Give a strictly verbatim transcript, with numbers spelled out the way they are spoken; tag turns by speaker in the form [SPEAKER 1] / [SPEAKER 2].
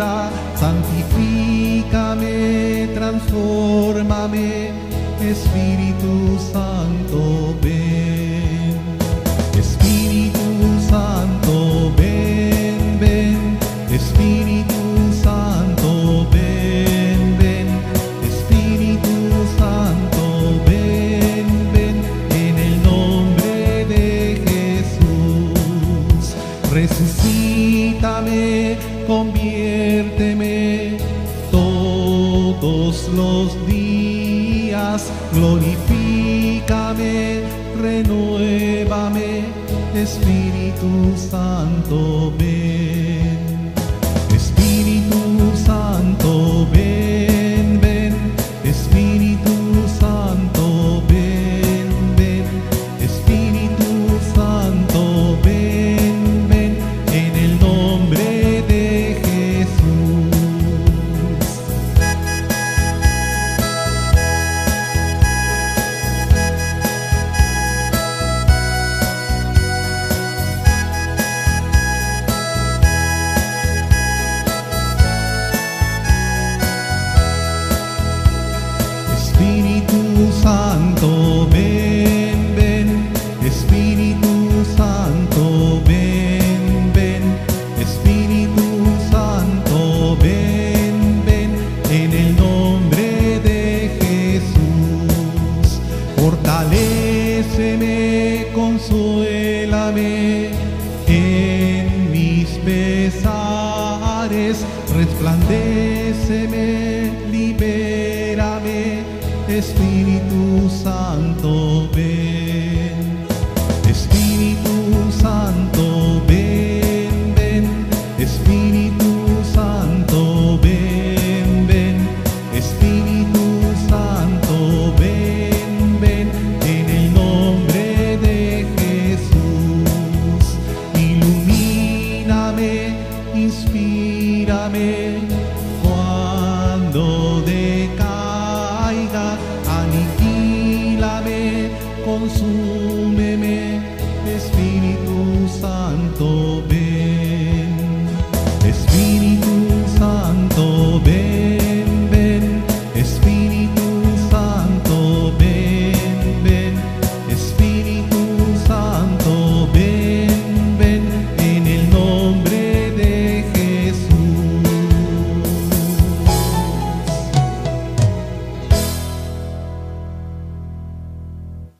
[SPEAKER 1] vida, santifícame, transfórmame, Espíritu Santo, ven. Espíritu Santo, ven, ven. Espíritu Santo, ven, ven. Espíritu Santo, ven, ven. En el nombre de Jesús, resucítame, conviérteme todos los días, glorifícame, renuévame, Espíritu Santo, ven. Espíritu Santo, ven, ven. Espíritu Santo, ven, ven. Espíritu Santo, ven, ven. En el nombre de Jesús. Espíritu Santo, ven, ven. Espíritu Santo, ven, ven. Espíritu Santo, ven, ven. En el nombre de Jesús, fortaléceme, consuélame en mis pesares, resplandéceme, libérame, Espíritu Santo, ven. Espíritu Santo, ven, ven. Espíritu Santo, ven, ven. Espíritu Santo, ven, ven. En el nombre de Jesús, ilumíname, inspírame,